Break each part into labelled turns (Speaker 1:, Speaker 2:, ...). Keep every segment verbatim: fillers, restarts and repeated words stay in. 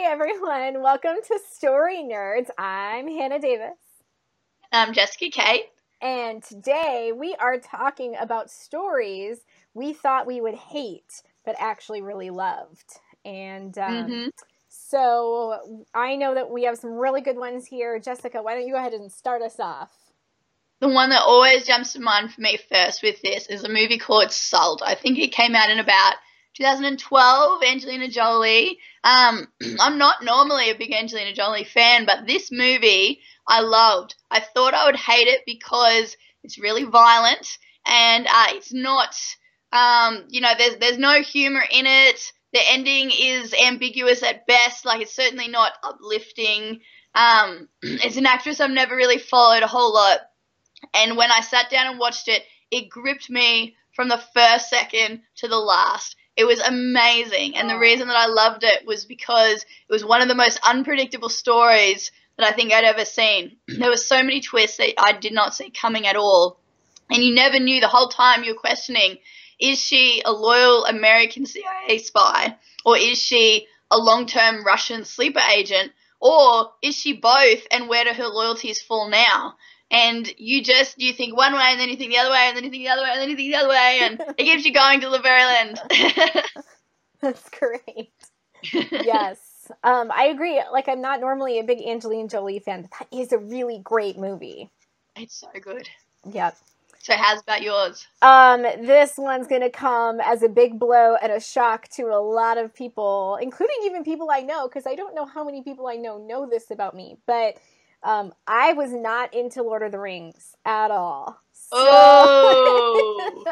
Speaker 1: everyone. Welcome to Story Nerds. I'm Hannah Davis.
Speaker 2: I'm Jessica Kate.
Speaker 1: And today we are talking about stories we thought we would hate, but actually really loved. And um,
Speaker 2: Mm-hmm.
Speaker 1: so I know that we have some really good ones here. Jessica, why don't you go ahead and start us off?
Speaker 2: The one that always jumps to mind for me first with this is a movie called Salt. I think it came out in about two thousand twelve, Angelina Jolie. Um, I'm not normally a big Angelina Jolie fan, but this movie I loved. I thought I would hate it because it's really violent and uh, it's not, um, you know, there's there's no humor in it. The ending is ambiguous at best. Like, it's certainly not uplifting. Um, it's an actress I've never really followed a whole lot. And when I sat down and watched it, it gripped me from the first second to the last. It was amazing. And the reason that I loved it was because it was one of the most unpredictable stories that I think I'd ever seen. There were so many twists that I did not see coming at all. And you never knew the whole time you were questioning, is she a loyal American C I A spy? Or is she a long-term Russian sleeper agent? Or is she both, and where do her loyalties fall now? And you just, you think one way, and then you think the other way, and then you think the other way, and then you think the other way, and it keeps you going till the very end.
Speaker 1: That's great. Yes. Um, I agree. Like, I'm not normally a big Angelina Jolie fan, but that is a really great movie.
Speaker 2: It's so good.
Speaker 1: Yep.
Speaker 2: So how's about yours?
Speaker 1: Um, this one's going to come as a big blow and a shock to a lot of people, including even people I know, because I don't know how many people I know know this about me, but um, I was not into Lord of the Rings at all. So
Speaker 2: Oh!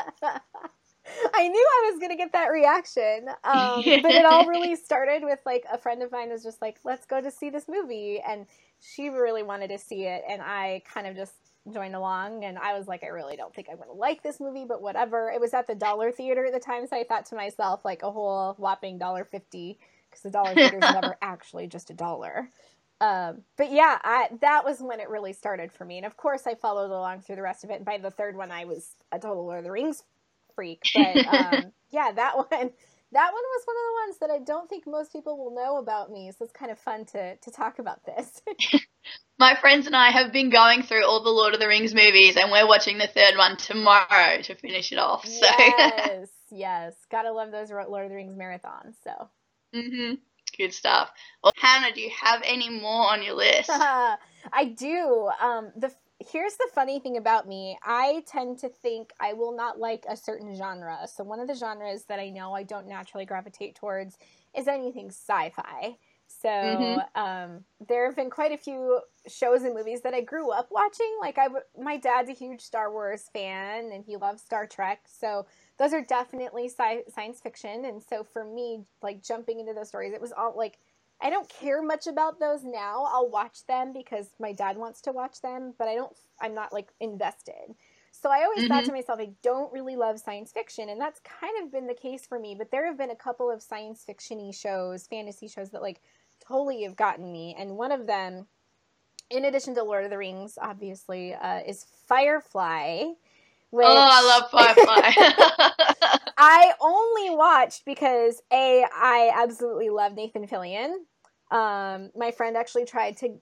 Speaker 1: I knew I was going to get that reaction, um, but it all really started with, like, a friend of mine was just like, let's go to see this movie, and she really wanted to see it, and I kind of just joined along, and I was like, I really don't think I'm going to like this movie, but whatever. It was at the Dollar Theater at the time, so I thought to myself, like, a whole whopping one dollar fifty, because the Dollar Theater is never actually just a dollar. Um, but yeah, I, that was when it really started for me, and of course I followed along through the rest of it, and by the third one I was a total Lord of the Rings freak, but um, yeah, that one, that one was one of the ones that I don't think most people will know about me, so it's kind of fun to, to talk about this.
Speaker 2: My friends and I have been going through all the Lord of the Rings movies, and we're watching the third one tomorrow to finish it off. So.
Speaker 1: Yes, yes. Gotta love those Lord of the Rings marathons, so.
Speaker 2: Mm-hmm. Good stuff. Well, Hannah, do you have any more on your list?
Speaker 1: I do. Um, the Here's the funny thing about me. I tend to think I will not like a certain genre. So one of the genres that I know I don't naturally gravitate towards is anything sci-fi. So
Speaker 2: Mm-hmm.
Speaker 1: um, there have been quite a few shows and movies that I grew up watching. Like, I, w- my dad's a huge Star Wars fan, and he loves Star Trek. So those are definitely sci- science fiction. And so for me, like, jumping into those stories, it was all like, I don't care much about those now. I'll watch them because my dad wants to watch them, but I don't, I'm not, like, invested. So I always thought
Speaker 2: Mm-hmm.
Speaker 1: to myself, I don't really love science fiction, and that's kind of been the case for me, but there have been a couple of science fiction-y shows, fantasy shows that, like, totally have gotten me, and one of them, in addition to Lord of the Rings, obviously, uh, is Firefly, which
Speaker 2: Oh, I love Firefly.
Speaker 1: I only watched because, A, I absolutely love Nathan Fillion. Um, my friend actually tried to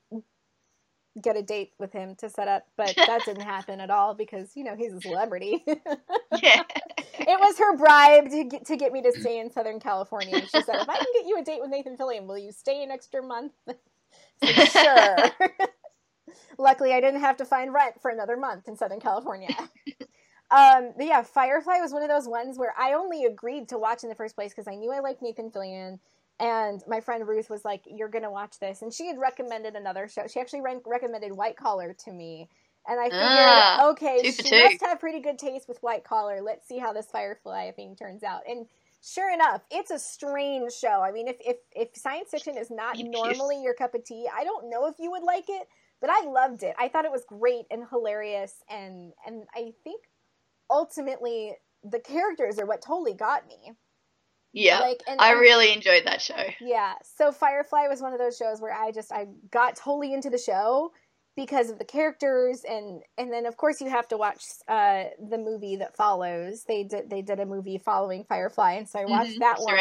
Speaker 1: get a date with him to set up, but that didn't happen at all because, you know, he's a celebrity.
Speaker 2: Yeah.
Speaker 1: It was her bribe to get, to get me to stay in Southern California. And she said, if I can get you a date with Nathan Fillion, will you stay an extra month? I said, sure. Luckily, I didn't have to find rent for another month in Southern California. Um, but yeah, Firefly was one of those ones where I only agreed to watch in the first place because I knew I liked Nathan Fillion, and my friend Ruth was like, you're going to watch this. And she had recommended another show. She actually re- recommended White Collar to me. And I figured,
Speaker 2: Ah,
Speaker 1: okay,
Speaker 2: two for
Speaker 1: she
Speaker 2: two.
Speaker 1: must have pretty good taste with White Collar. Let's see how this Firefly thing turns out. And sure enough, it's a strange show. I mean, if, if, if science fiction is not normally your cup of tea, I don't know if you would like it, but I loved it. I thought it was great and hilarious. And, and I think ultimately the characters are what totally got me.
Speaker 2: Yeah,
Speaker 1: like and,
Speaker 2: I
Speaker 1: and,
Speaker 2: really enjoyed that show.
Speaker 1: Yeah, so Firefly was one of those shows where I just I got totally into the show because of the characters, and and then of course you have to watch uh the movie that follows. They did they did a movie following Firefly, and so I watched
Speaker 2: Mm-hmm.
Speaker 1: that one.
Speaker 2: Serenity.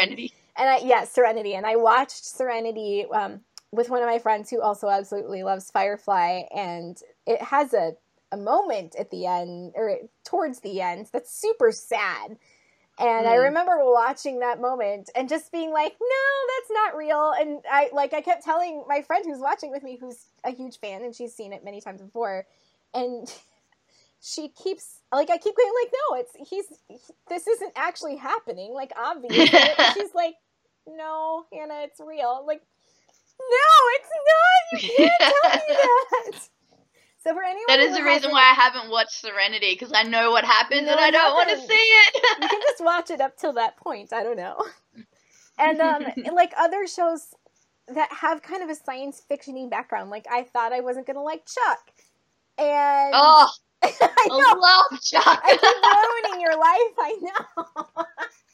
Speaker 1: And I, yeah, Serenity. And I watched Serenity um, with one of my friends who also absolutely loves Firefly. And it has a, a moment at the end, or towards the end, that's super sad. And mm. I remember watching that moment and just being like, no, that's not real. And I, like, I kept telling my friend who's watching with me, who's a huge fan, and she's seen it many times before. And she keeps, like, I keep going, like, no, it's, he's, he, this isn't actually happening. Like, obviously. She's like, no, Hannah, it's real. I'm like, no, it's not. You can't tell me that. So for anyone
Speaker 2: that is the reason why I haven't watched Serenity, because I know what happens no, and I don't want to see it.
Speaker 1: You can just watch it up till that point. I don't know. And um, like other shows that have kind of a science fiction-y background, like I thought I wasn't going to like Chuck. And
Speaker 2: oh, I, I love Chuck.
Speaker 1: I keep ruining your life. I know.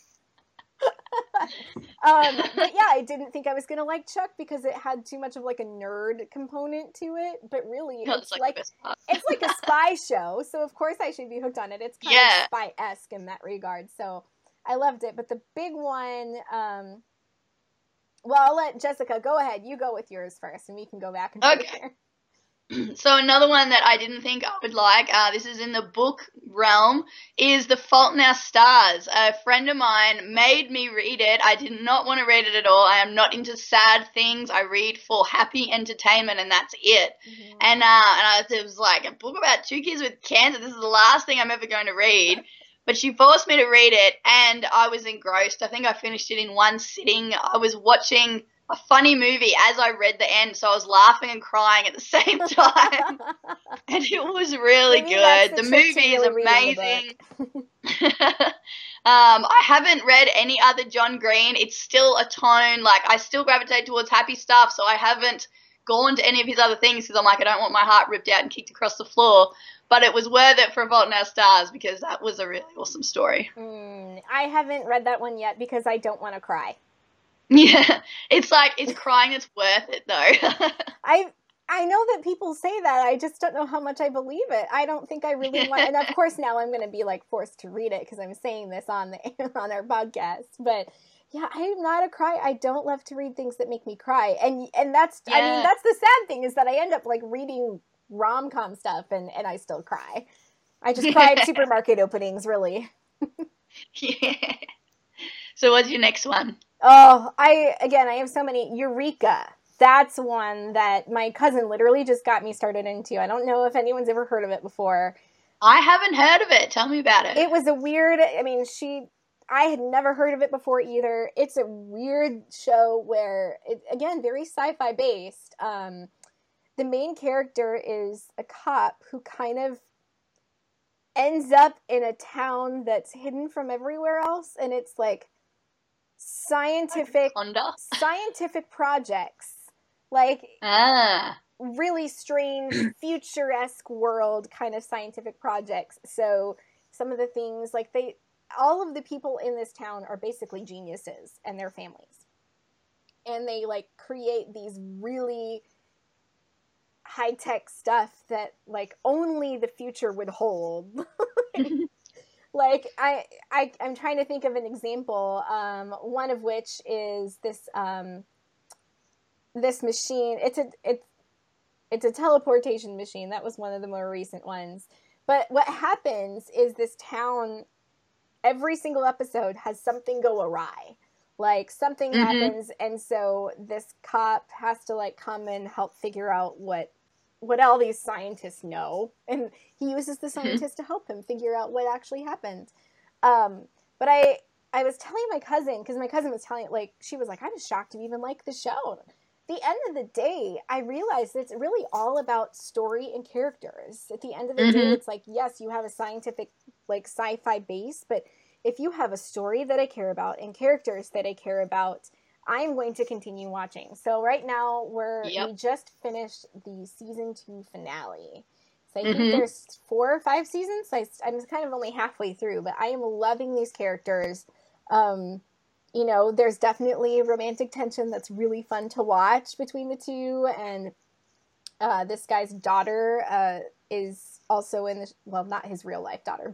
Speaker 1: um, but yeah, I didn't think I was gonna like Chuck because it had too much of like a nerd component to it. But really, no, it's, it's like, like it's like a spy show, so of course I should be hooked on it. It's kind yeah. of spy-esque in that regard, so I loved it. But the big one, um, well, I'll let Jessica go ahead. You go with yours first, and we can go back and
Speaker 2: okay. There. So another one that I didn't think I would like, uh, this is in the book realm, is The Fault in Our Stars. A friend of mine made me read it. I did not want to read it at all. I am not into sad things. I read for happy entertainment, and that's it. Mm-hmm. And uh, and I, it was like a book about two kids with cancer. This is the last thing I'm ever going to read. But she forced me to read it, and I was engrossed. I think I finished it in one sitting. I was watching a funny movie as I read the end, so I was laughing and crying at the same time. And it was really Maybe good. The, the movie is really amazing. um, I haven't read any other John Green. It's still a tone. Like, I still gravitate towards happy stuff, so I haven't gone to any of his other things because I'm like, I don't want my heart ripped out and kicked across the floor. But it was worth it for A Fault in Our Stars because that was a really awesome story.
Speaker 1: Mm, I haven't read that one yet because I don't want to cry.
Speaker 2: Yeah, it's like, it's crying that's worth it, though.
Speaker 1: I I know that people say that. I just don't know how much I believe it. I don't think I really want, and of course now I'm going to be, like, forced to read it because I'm saying this on the on our podcast. But, yeah, I'm not a cry. I don't love to read things that make me cry. And and that's, yeah. I mean, that's the sad thing is that I end up, like, reading rom-com stuff and, and I still cry. I just cry at supermarket openings, really.
Speaker 2: Yeah. So what's your next one?
Speaker 1: Oh, I, again, I have so many. Eureka. That's one that my cousin literally just got me started into. I don't know if anyone's ever heard of it before.
Speaker 2: I haven't heard of it. Tell me about it.
Speaker 1: It was a weird, I mean, she, I had never heard of it before either. It's a weird show where, it, again, very sci-fi based. Um, the main character is a cop who kind of ends up in a town that's hidden from everywhere else. And it's like, scientific scientific projects, like
Speaker 2: ah.
Speaker 1: really strange futuresque world kind of scientific projects. So some of the things, like they all of the people in this town are basically geniuses and their families, and they like create these really high-tech stuff that like only the future would hold. Like, I, I, I'm trying to think of an example, um, one of which is this, um, this machine. It's a, it's, it's a teleportation machine. That was one of the more recent ones. But what happens is this town, every single episode has something go awry. Like, something mm-hmm. happens, and so this cop has to, like, come and help figure out what what all these scientists know, and he uses the scientists mm-hmm. to help him figure out what actually happened. Um, but I, I was telling my cousin, because my cousin was telling, like, she was like, I was shocked you even like the show. The end of the day, I realized it's really all about story and characters. At the end of the mm-hmm. day, it's like, yes, you have a scientific, like, sci-fi base, but if you have a story that I care about and characters that I care about, I'm going to continue watching. So right now, we're yep. we just finished the season two finale. So I mm-hmm. think there's four or five seasons. So I, I'm kind of only halfway through, but I am loving these characters. Um, you know, there's definitely romantic tension that's really fun to watch between the two. And uh, this guy's daughter uh, is also in the, well, not his real life daughter, but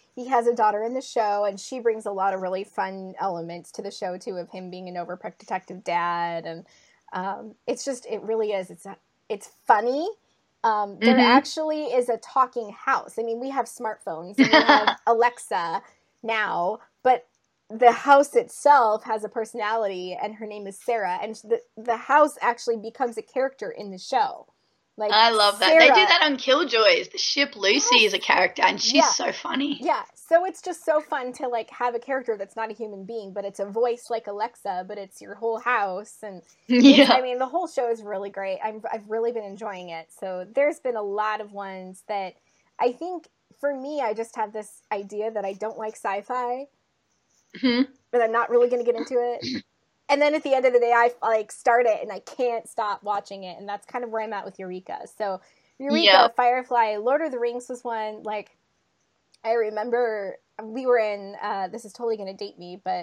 Speaker 1: he has a daughter in the show, and she brings a lot of really fun elements to the show too, of him being an overprotective dad, and um, it's just it really is. It's a, it's funny. Um, there mm-hmm. actually is a talking house. I mean, we have smartphones and we have Alexa now, but the house itself has a personality, and her name is Sarah, and the the house actually becomes a character in the show. Like,
Speaker 2: I love that. Sarah, they do that on Killjoys. The ship Lucy yes. is a character, and she's yeah. so funny.
Speaker 1: Yeah, so it's just so fun to like have a character that's not a human being, but it's a voice like Alexa, but it's your whole house. And yeah. I mean, the whole show is really great. I'm, I've really been enjoying it. So there's been a lot of ones that I think, for me, I just have this idea that I don't like sci-fi, mm-hmm. but I'm not really going to get into it. And then at the end of the day, I like start it and I can't stop watching it. And that's kind of where I'm at with Eureka. So Eureka, yep. Firefly, Lord of the Rings was one. Like, I remember we were in, uh, this is totally going to date me, but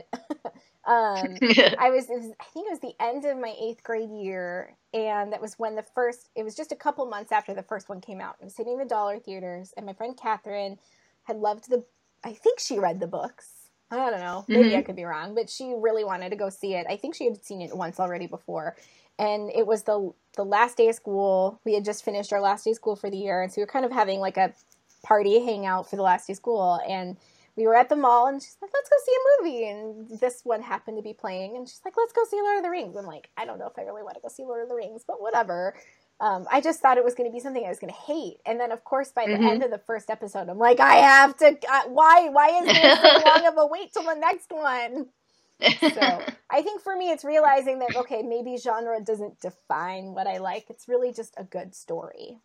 Speaker 1: um, I was, it was, I think it was the end of my eighth grade year. And that was when the first, it was just a couple months after the first one came out. I was sitting in the Dollar Theaters, and my friend Catherine had loved the, I think she read the books. I don't know. Maybe mm-hmm. I could be wrong, but she really wanted to go see it. I think she had seen it once already before. And it was the the last day of school. We had just finished our last day of school for the year. And so we were kind of having like a party hangout for the last day of school. And we were at the mall, and she's like, let's go see a movie. And this one happened to be playing. And she's like, let's go see Lord of the Rings. I'm like, I don't know if I really want to go see Lord of the Rings, but whatever. Um, I just thought it was going to be something I was going to hate. And then, of course, by the mm-hmm. end of the first episode, I'm like, I have to, uh, why, why is there so long of a wait till the next one? So I think for me, it's realizing that, okay, maybe genre doesn't define what I like. It's really just a good story.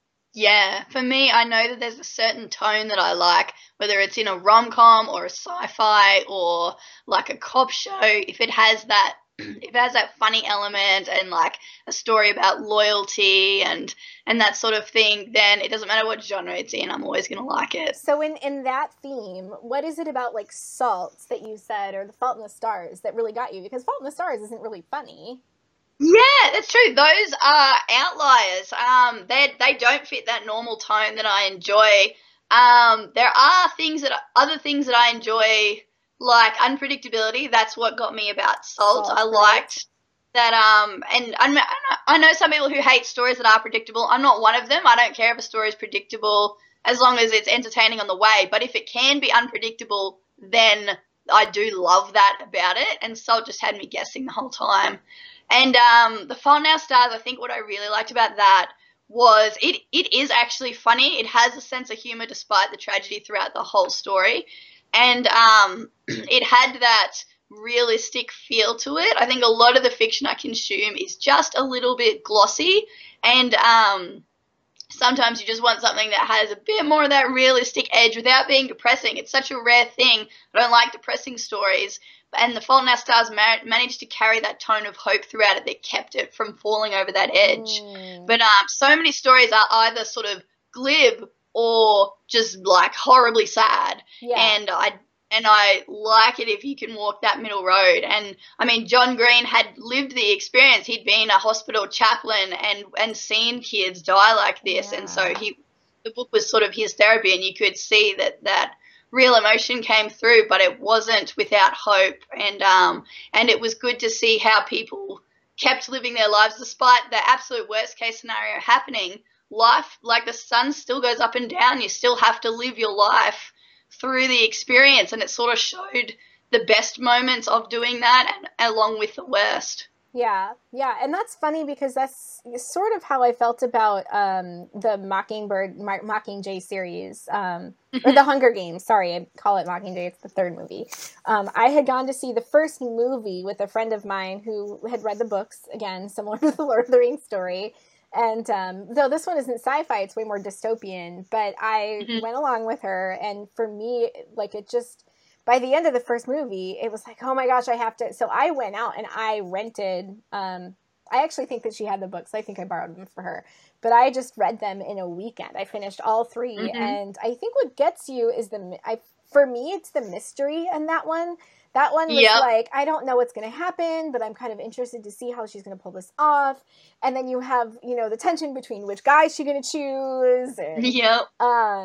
Speaker 2: Yeah, for me, I know that there's a certain tone that I like, whether it's in a rom-com or a sci-fi or like a cop show. If it has that, if it has that funny element and like a story about loyalty and and that sort of thing, then it doesn't matter what genre it's in, I'm always going to like it.
Speaker 1: So in, in that theme, what is it about like Salt that you said, or The Fault in the Stars, that really got you? Because Fault in the Stars isn't really funny.
Speaker 2: Yeah, that's true. Those are outliers. Um, they they don't fit that normal tone that I enjoy. Um, there are things that other things that I enjoy, like unpredictability. That's what got me about Salt. Salt I liked that. Um, and I I know some people who hate stories that are predictable. I'm not one of them. I don't care if a story is predictable as long as it's entertaining on the way. But if it can be unpredictable, then I do love that about it. And Salt just had me guessing the whole time. And um, The Fault in Our Stars, I think what I really liked about that was it, it is actually funny. It has a sense of humor despite the tragedy throughout the whole story. And um, it had that realistic feel to it. I think a lot of the fiction I consume is just a little bit glossy. And um, sometimes you just want something that has a bit more of that realistic edge without being depressing. It's such a rare thing. I don't like depressing stories. And The Fault in Our Stars ma- managed to carry that tone of hope throughout it that kept it from falling over that edge. Mm. But um, so many stories are either sort of glib or just like horribly sad. Yeah. And I and I like it if you can walk that middle road. And I mean, John Green had lived the experience. He'd been a hospital chaplain and and seen kids die like this, yeah. And so he the book was sort of his therapy, and you could see that that. real emotion came through, but it wasn't without hope. And um, and it was good to see how people kept living their lives despite the absolute worst case scenario happening. Life, like the sun still goes up and down. You still have to live your life through the experience. And it sort of showed the best moments of doing that and along with the worst.
Speaker 1: Yeah, yeah, and that's funny because that's sort of how I felt about um, the Mockingbird, Mo- Mockingjay series, um, or the Hunger Games. Sorry, I call it Mockingjay. It's the third movie. Um, I had gone to see the first movie with a friend of mine who had read the books, again, similar to the Lord of the Rings story. And um, though this one isn't sci-fi, it's way more dystopian, but I mm-hmm. went along with her, and for me, like, it just... by the end of the first movie, it was like, oh my gosh, I have to. So I went out and I rented. Um, I actually think that she had the books. I think I borrowed them for her. But I just read them in a weekend. I finished all three. Mm-hmm. And I think what gets you is the, I, for me, it's the mystery in that one. That one was yep. like, I don't know what's going to happen, but I'm kind of interested to see how she's going to pull this off. And then you have, you know, the tension between which guy she's going to choose. And,
Speaker 2: yep.
Speaker 1: Um,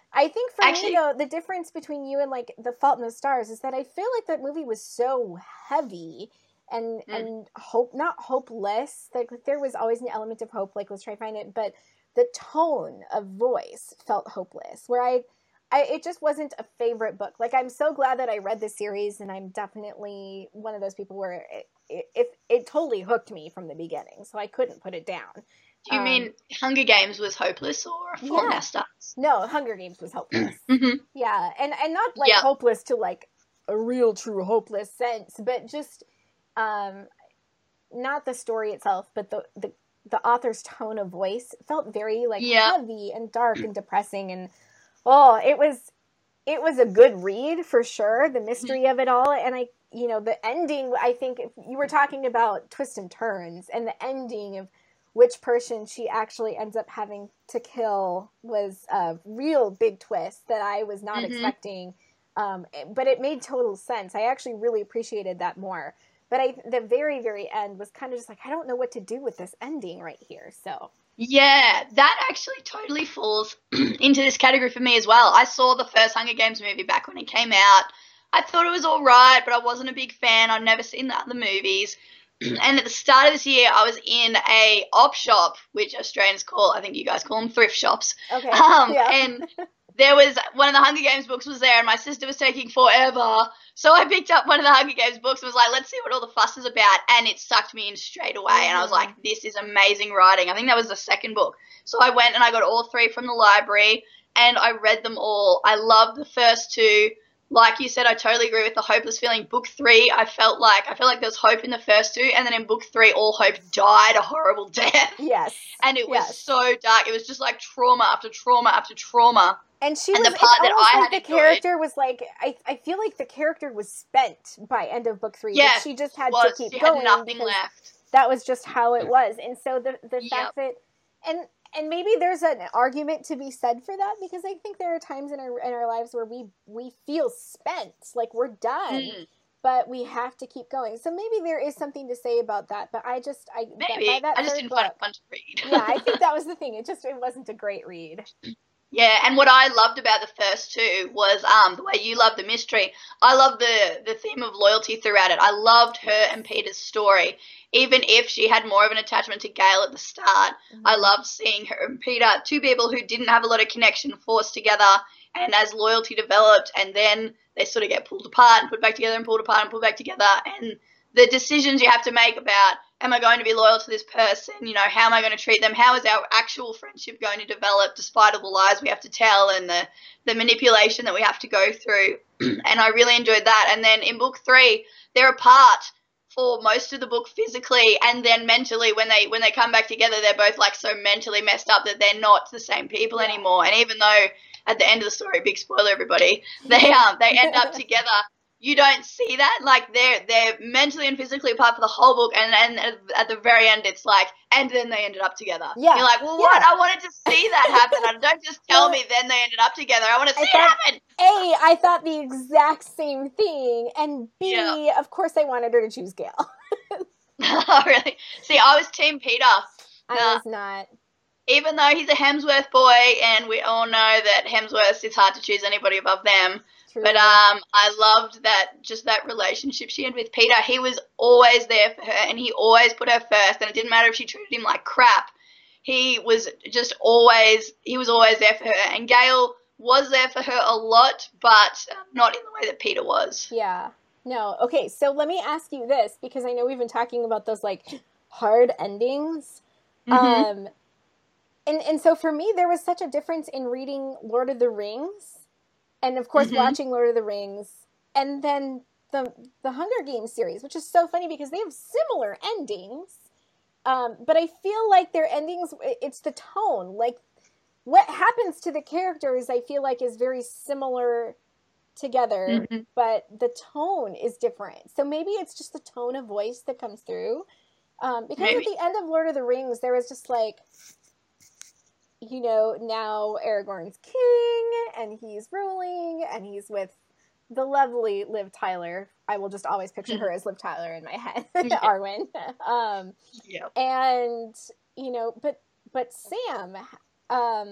Speaker 1: I think for
Speaker 2: Actually,
Speaker 1: me, though, the difference between you and, like, The Fault in the Stars is that I feel like that movie was so heavy and,
Speaker 2: mm.
Speaker 1: and hope, not hopeless. Like, there was always an element of hope, like, let's try to find it, but the tone of voice felt hopeless, where I, I, it just wasn't a favorite book. Like, I'm so glad that I read the series, and I'm definitely one of those people where it, it, it, it totally hooked me from the beginning, so I couldn't put it down.
Speaker 2: Do you um, mean Hunger Games was hopeless, or Fault in Our Stars?
Speaker 1: No, Hunger Games was hopeless.
Speaker 2: mm-hmm.
Speaker 1: Yeah, and, and not, like, yep. hopeless to, like, a real, true hopeless sense, but just, um, not the story itself, but the, the, the author's tone of voice felt very, like, yep. heavy and dark and depressing, and, oh, it was, it was a good read, for sure, the mystery of it all, and I, you know, the ending, I think, if you were talking about twists and turns, and the ending of which person she actually ends up having to kill was a real big twist that I was not mm-hmm. expecting. Um, but it made total sense. I actually really appreciated that more. But I, the very, very end was kind of just like, I don't know what to do with this ending right here. So
Speaker 2: yeah, that actually totally falls into this category for me as well. I saw the first Hunger Games movie back when it came out. I thought it was all right, but I wasn't a big fan. I'd never seen the other movies. And at the start of this year, I was in a op shop, which Australians call, I think you guys call them thrift shops.
Speaker 1: Okay.
Speaker 2: Um,
Speaker 1: yeah.
Speaker 2: And there was one of the Hunger Games books was there, and my sister was taking forever. So I picked up one of the Hunger Games books and was like, let's see what all the fuss is about. And it sucked me in straight away. Mm-hmm. And I was like, this is amazing writing. I think that was the second book. So I went and I got all three from the library, and I read them all. I loved the first two. Like you said, I totally agree with the hopeless feeling. Book three, I felt like I felt like there was hope in the first two, and then in book three, all hope died a horrible death.
Speaker 1: Yes.
Speaker 2: And it was
Speaker 1: yes.
Speaker 2: so dark. It was just like trauma after trauma after trauma.
Speaker 1: And she and was, the part it's that almost I like the enjoyed, character was like, I, I feel like the character was spent by end of book three.
Speaker 2: Yeah,
Speaker 1: she just had
Speaker 2: was.
Speaker 1: to keep
Speaker 2: she
Speaker 1: going.
Speaker 2: Had nothing
Speaker 1: because
Speaker 2: left.
Speaker 1: That was just how it was. And so the, the
Speaker 2: yep.
Speaker 1: fact that, and, And maybe there's an argument to be said for that, because I think there are times in our in our lives where we, we feel spent, like we're done, mm. but we have to keep going. So maybe there is something to say about that. But I just I
Speaker 2: maybe
Speaker 1: that, by that
Speaker 2: I just didn't
Speaker 1: book,
Speaker 2: find it fun to read.
Speaker 1: yeah, I think that was the thing. It just it wasn't a great read.
Speaker 2: Yeah, and what I loved about the first two was um the way you loved the mystery. I loved the the theme of loyalty throughout it. I loved her and Peter's story. Even if she had more of an attachment to Gale at the start, mm-hmm. I loved seeing her and Peter, two people who didn't have a lot of connection, forced together, and as loyalty developed, and then they sort of get pulled apart and put back together and pulled apart and pulled back together, and the decisions you have to make about, am I going to be loyal to this person? You know, how am I going to treat them? How is our actual friendship going to develop despite all the lies we have to tell and the, the manipulation that we have to go through? And I really enjoyed that. And then in book three, they're apart for most of the book physically, and then mentally when they when they come back together, they're both like so mentally messed up that they're not the same people
Speaker 1: yeah.
Speaker 2: anymore. And even though at the end of the story, big spoiler everybody, they um they end up together, you don't see that. Like they're they're mentally and physically apart for the whole book, and and at the very end it's like, and then they ended up together.
Speaker 1: Yeah.
Speaker 2: You're like, well,
Speaker 1: yeah.
Speaker 2: what? I wanted to see that happen. And don't just tell well, me then they ended up together. I want to see
Speaker 1: I thought,
Speaker 2: it happen.
Speaker 1: A, I thought the exact same thing, and B,
Speaker 2: yeah.
Speaker 1: of course I wanted her to choose Gale.
Speaker 2: Oh, really? See, I was Team Peter.
Speaker 1: I uh, was not.
Speaker 2: Even though he's a Hemsworth boy, and we all know that Hemsworth, it's hard to choose anybody above them.
Speaker 1: True.
Speaker 2: But um, I loved that, just that relationship she had with Peter. He was always there for her, and he always put her first, and it didn't matter if she treated him like crap. He was just always, he was always there for her. And Gale was there for her a lot, but not in the way that Peter was.
Speaker 1: Yeah. No. Okay, so let me ask you this, because I know we've been talking about those, like, hard endings. Mm-hmm. Um, and, and so for me, there was such a difference in reading Lord of the Rings, and, of course, mm-hmm. watching Lord of the Rings, and then the the Hunger Games series, which is so funny because they have similar endings, um, but I feel like their endings, it's the tone. Like, what happens to the characters, I feel like, is very similar together, mm-hmm. but the tone is different. So maybe it's just the tone of voice that comes through. Um, because maybe. At the end of Lord of the Rings, there was just like, you know, now Aragorn's king, and he's ruling, and he's with the lovely Liv Tyler. I will just always picture her as Liv Tyler in my head,
Speaker 2: yeah.
Speaker 1: Arwen. Um,
Speaker 2: yeah.
Speaker 1: And, you know, but but Sam, um,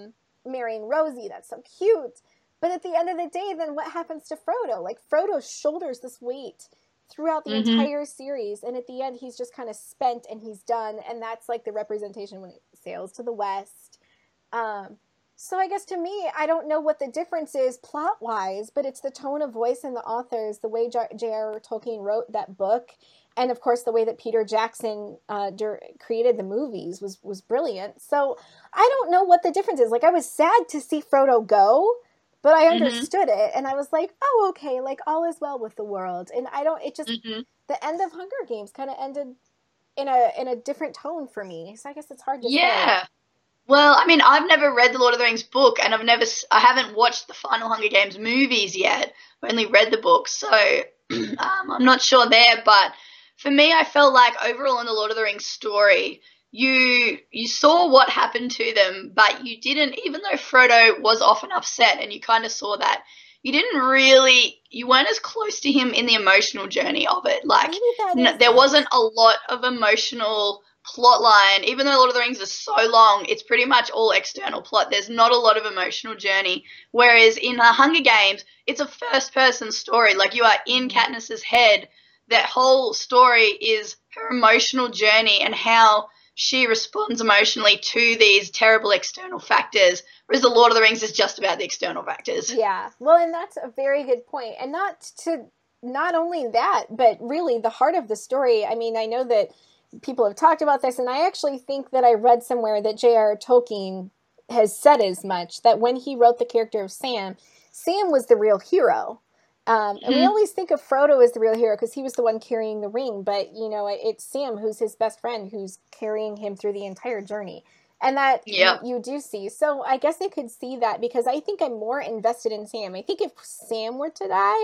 Speaker 1: marrying Rosie. That's so cute. But at the end of the day, then what happens to Frodo? Like, Frodo shoulders this weight throughout the mm-hmm. entire series, and at the end, he's just kind of spent and he's done, and that's like the representation when he sails to the west. Um, so I guess to me, I don't know what the difference is plot-wise, but it's the tone of voice in the authors, the way J R R Tolkien wrote that book, and of course, the way that Peter Jackson uh, created the movies was, was brilliant. So I don't know what the difference is. Like, I was sad to see Frodo go, but I understood mm-hmm. it, and I was like, oh, okay, like, all is well with the world. And I don't, it just, mm-hmm. the end of Hunger Games kind of ended in a in a different tone for me. So I guess it's hard to
Speaker 2: yeah.
Speaker 1: say.
Speaker 2: Yeah. Well, I mean, I've never read the Lord of the Rings book, and I've never, I haven't watched the final Hunger Games movies yet. I've only read the book, so um, I'm not sure there. But for me, I felt like overall in the Lord of the Rings story, you you saw what happened to them, but you didn't, even though Frodo was often upset, and you kind of saw that, you didn't really, you weren't as close to him in the emotional journey of it. Like, n- there wasn't a lot of emotional plot line. Even though Lord of the Rings is so long, it's pretty much all external plot. There's not a lot of emotional journey. Whereas in the Hunger Games, it's a first-person story. Like, you are in Katniss's head. That whole story is her emotional journey and how she responds emotionally to these terrible external factors, whereas the Lord of the Rings is just about the external factors.
Speaker 1: Yeah. Well, and that's a very good point. And not to, not only that, but really the heart of the story. I mean, I know that people have talked about this, and I actually think that I read somewhere that J R R Tolkien has said as much, that when he wrote the character of Sam, Sam was the real hero. Um, and mm-hmm. we always think of Frodo as the real hero because he was the one carrying the ring, but, you know, it's Sam who's his best friend who's carrying him through the entire journey. And that yep. you, you do see. So I guess I could see that because I think I'm more invested in Sam. I think if Sam were to die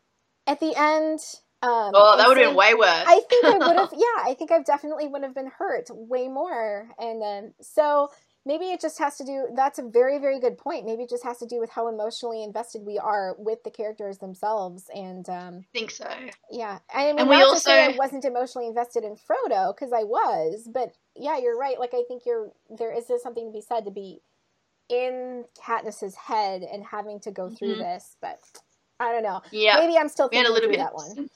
Speaker 1: at the end... Um,
Speaker 2: oh, that would have been way worse.
Speaker 1: I think I would have, yeah, I think I definitely would have been hurt way more. And then, so maybe it just has to do, that's a very, very good point. Maybe it just has to do with how emotionally invested we are with the characters themselves. And, um,
Speaker 2: I think so.
Speaker 1: Yeah. I mean,
Speaker 2: and
Speaker 1: not
Speaker 2: we
Speaker 1: to
Speaker 2: also...
Speaker 1: say I wasn't emotionally invested in Frodo, because I was, but yeah, you're right. Like, I think you're, there is something to be said to be in Katniss's head and having to go through mm-hmm. this, but I don't know. Yeah. Maybe I'm still thinking through bit. that one.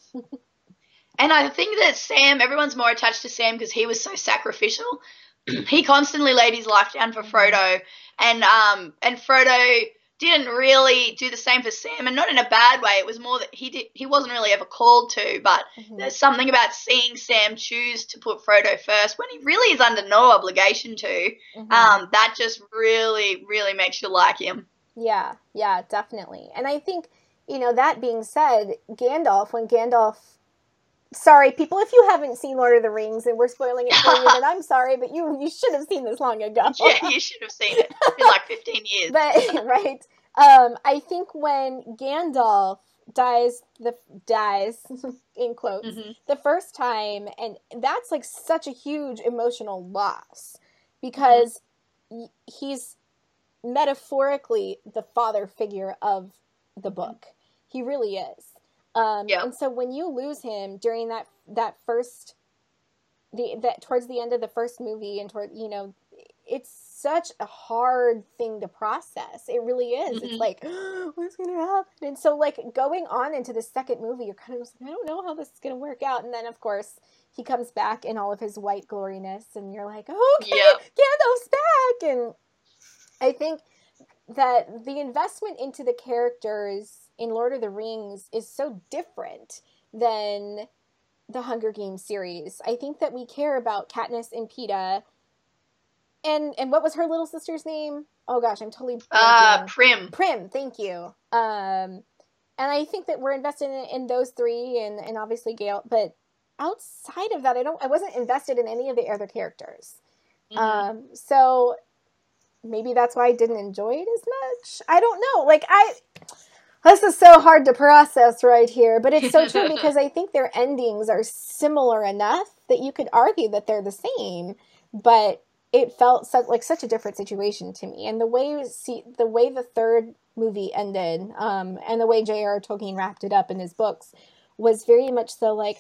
Speaker 2: And I think that Sam, everyone's more attached to Sam because he was so sacrificial. He constantly laid his life down for Frodo, and um, and Frodo didn't really do the same for Sam, and not in a bad way. It was more that he did, he wasn't really ever called to, but mm-hmm. there's something about seeing Sam choose to put Frodo first when he really is under no obligation to. Mm-hmm. Um, that just really, really makes you like him.
Speaker 1: Yeah, yeah, definitely. And I think, you know, that being said, Gandalf, when Gandalf, sorry, people, if you haven't seen Lord of the Rings and we're spoiling it for you, then I'm sorry, but you you should have seen this long ago.
Speaker 2: Yeah, you should have seen it in like fifteen years.
Speaker 1: But, right. Um, I think when Gandalf dies, the dies, in quotes, mm-hmm. the first time, and that's like such a huge emotional loss because mm-hmm. he's metaphorically the father figure of the book. He really is. Um, yeah. And so when you lose him during that that first, the that towards the end of the first movie and toward, you know, it's such a hard thing to process. It really is. Mm-hmm. It's like, oh, what's going to happen? And so like going on into the second movie, you're kind of like, I don't know how this is going to work out. And then of course he comes back in all of his white gloriness and you're like, oh, okay, yep. Gandalf's back. And I think that the investment into the characters in Lord of the Rings is so different than the Hunger Games series. I think that we care about Katniss and Peeta, and and what was her little sister's name? Oh gosh, I'm totally blanking.
Speaker 2: Uh, Prim.
Speaker 1: Prim, thank you. Um, and I think that we're invested in, in those three, and, and obviously Gale. But outside of that, I don't. I wasn't invested in any of the other characters. Mm-hmm. Um, so maybe that's why I didn't enjoy it as much. I don't know. Like I. This is so hard to process right here, but it's so true because I think their endings are similar enough that you could argue that they're the same, but it felt so, like such a different situation to me. And the way see the way the third movie ended, um, and the way J R R Tolkien wrapped it up in his books was very much so like,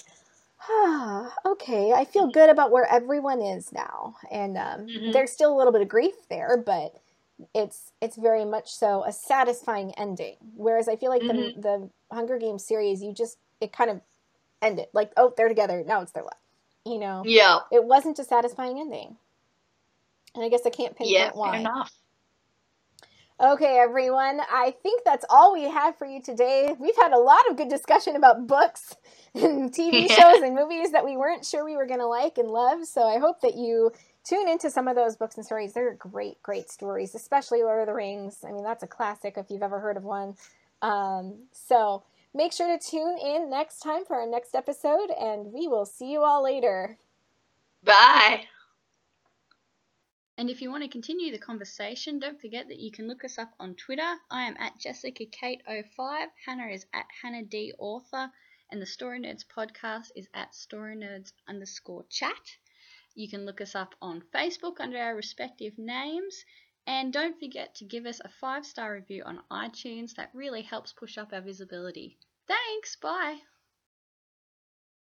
Speaker 1: ah, okay, I feel good about where everyone is now. And um, mm-hmm. there's still a little bit of grief there, but it's it's very much so a satisfying ending. Whereas I feel like
Speaker 2: mm-hmm.
Speaker 1: the the Hunger Games series, you just it kind of ended like, oh, they're together, now it's their life. You know,
Speaker 2: yeah,
Speaker 1: it wasn't a satisfying ending, and I guess I can't pinpoint
Speaker 2: yeah,
Speaker 1: why.
Speaker 2: fair enough.
Speaker 1: Okay, everyone, I think that's all we have for you today. We've had a lot of good discussion about books and T V
Speaker 2: Yeah.
Speaker 1: shows and movies that we weren't sure we were going to like and love. So I hope that you tune into some of those books and stories. They're great, great stories, especially Lord of the Rings. I mean, that's a classic if you've ever heard of one. Um, so make sure to tune in next time for our next episode, and we will see you all later.
Speaker 2: Bye.
Speaker 3: And if you want to continue the conversation, don't forget that you can look us up on Twitter. I am at Jessica Kate oh five. Hannah is at Hannah D Author. And the Story Nerds podcast is at storynerds underscore chat. You can look us up on Facebook under our respective names. And don't forget to give us a five-star review on iTunes. That really helps push up our visibility. Thanks. Bye.